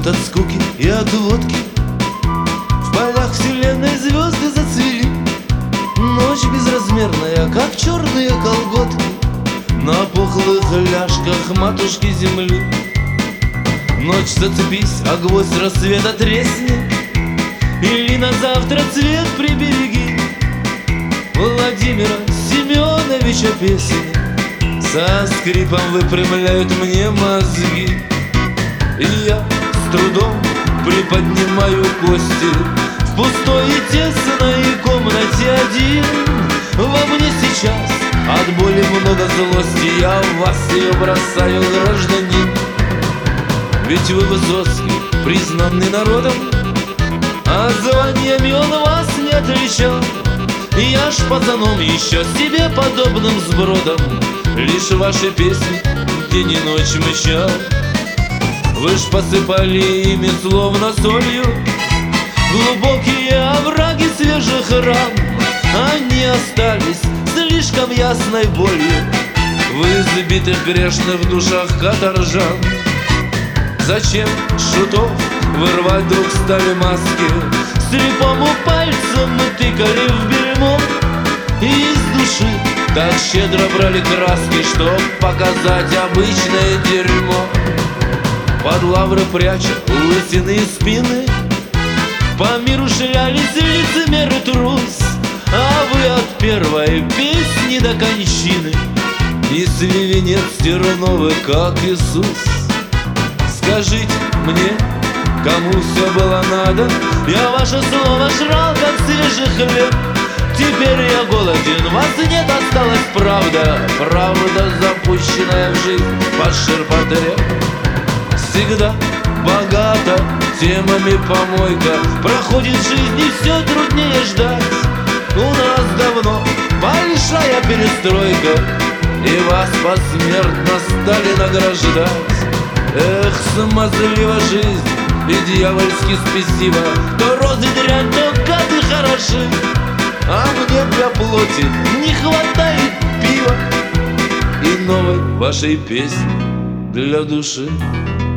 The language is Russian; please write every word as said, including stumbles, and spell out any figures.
Устают от скуки и от водки, в полях вселенной звезды зацвели. Ночь безразмерная, как черные колготки, на пухлых ляжках матушки земли. Ночь, зацепись, а гвоздь рассвета тресни, или на завтра цвет прибереги. Владимира Семеновича песни со скрипом выпрямляют мне мозги. И я с трудом приподнимаю кости в пустой и тесной комнате один. Во мне сейчас от боли много злости, я в вас ее бросаю, гражданин. Ведь вы Высоцкий, признанный народом, а званиями он вас не отличал. Я ж пацаном еще себе подобным сбродом лишь ваши песни день и ночь мычал. Вы ж посыпали ими словно солью глубокие овраги свежих ран. Они остались слишком ясной болью в избитых грешных душах каторжан. Зачем шутов вырвать вдруг стали маски, слепому пальцем мы тыкали в бельмо, и из души так щедро брали краски, чтоб показать обычное дерьмо. Под лавры пряча лысиные спины, по миру шлялись лицемеры трус. А вы от первой песни до кончины несли венец терновый, как Иисус. Скажите мне, кому все было надо, я ваше слово жрал, как свежий хлеб. Теперь я голоден, вас нет, осталась правда, правда, запущенная в жизнь под ширпотреб. Всегда богата темами помойка, проходит жизнь и все труднее ждать. У нас давно большая перестройка, и вас посмертно стали награждать. Эх, смазлива жизнь и дьявольски спесива, то розы дрянь, то гады хороши, а мне для плоти не хватает пива и новой вашей песни для души.